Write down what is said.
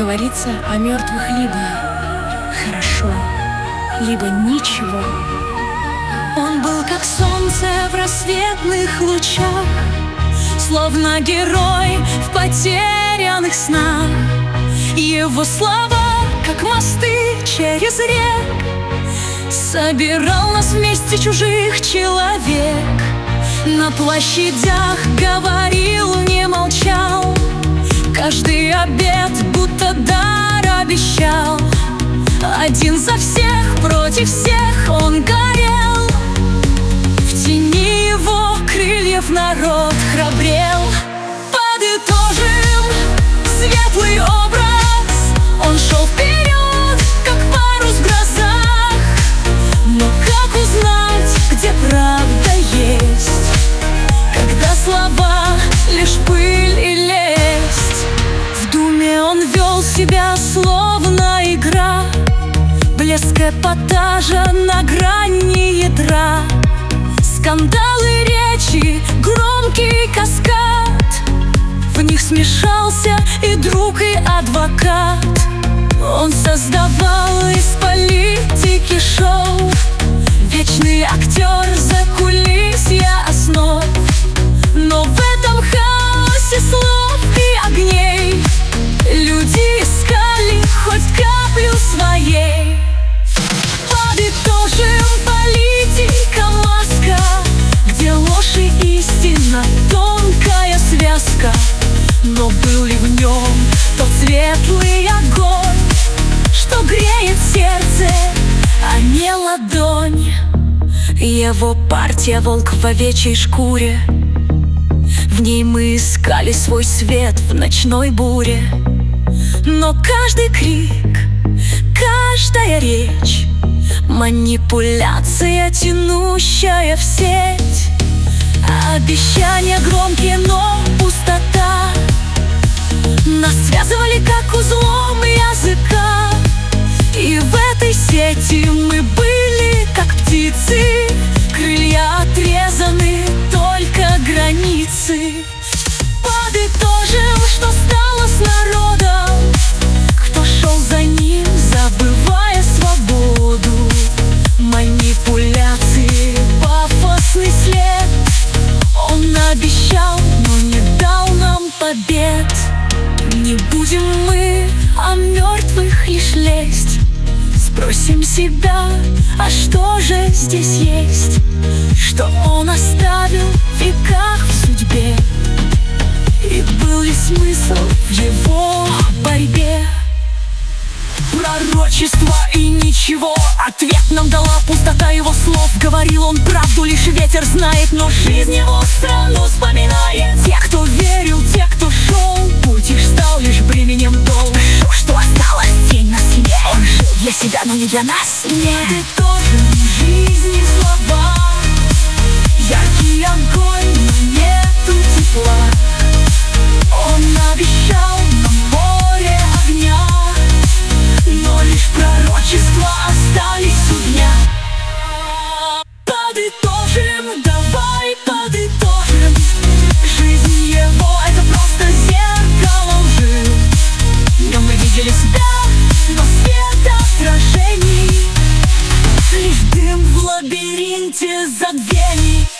говорится о мертвых либо хорошо, либо ничего. Он был как солнце в рассветных лучах, словно герой в потерянных снах. Его слова, как мосты через рек, собирал нас вместе чужих человек. На площадях говорил, не молчал, каждый обед будто дар обещал. Один за всех, против всех он горел. В тени его крыльев народ храбрел. Подытожим светлый образ, он шел вперед, как парус в грозах. Но как узнать, где правда есть, когда слова лишь пыль и лесть? В думе он вел себя словно игра, блеск эпатажа на грани ядра. Скандалы речи, громкий каскад, в них смешался и друг, и адвокат. Он создавал из политики шоу, вечный актер за кулисья основ. Но в этом хаосе слов и огней люди искали хоть каплю своей. Подытожим, политика маска, где ложь и истина тонкая связка. Но был ли в нем тот светлый огонь, что греет сердце, а не ладонь? Его партия — волк в овечьей шкуре, в ней мы искали свой свет в ночной буре. Но каждый крик, каждая речь — манипуляция, тянущая в сеть. Обещания громкие, но пустота нас связывали, как узлом языка. И в этой сети мы были, как птицы, крылья отрезаны, только границы. Подытожим, что стало с народом, кто шел за ним, забывая свободу. Манипуляции, пафосный след, он обещал, но не дал нам побед. Не будем мы о мертвых лишь лезть, спросим себя, а что же здесь есть, что он оставил в веках в судьбе, и был ли смысл в его борьбе? Пророчество и ничего, ответ нам дала пустота его слов. Говорил он правду, лишь ветер знает, но жизнь его страну вспоминает. Те, кто верил, те, кто шел, путь их стал лишь бременем долг. Что осталось, тень на стене, он жил для себя, но не для нас. Нет, и тоже жизни слова, яркий огонь, но нету тепла. Он обещал нам море огня, но лишь пророчества остались у дня. Подытожим, давай подытожим, жизнь его — это просто зеркало лжи. В нем мы видели себя, но свет отражений, лишь дым в лабиринте забвений.